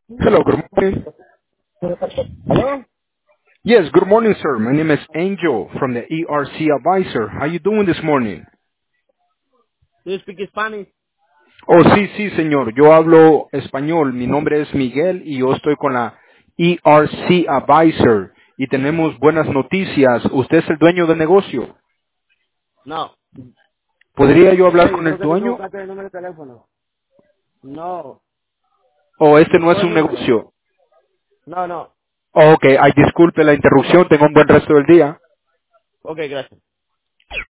Hello, good morning. ¿Aló? Yes, good morning, sir. My name is Angel from the ERC Advisor. How you doing this morning? ¿Do you speak Spanish? Oh, sí, sí, señor. Yo hablo español. Mi nombre es Miguel y yo estoy con la ERC Advisor. Y tenemos buenas noticias. Usted es el dueño del negocio. No. ¿Podría yo hablar Hey, yo con el creo que tú dueño? equivocaste el número de teléfono. No. ¿O este no es No el un número. negocio? No, no. Oh, ok, ay, disculpe la interrupción. Tengo un buen resto del día. Ok, gracias.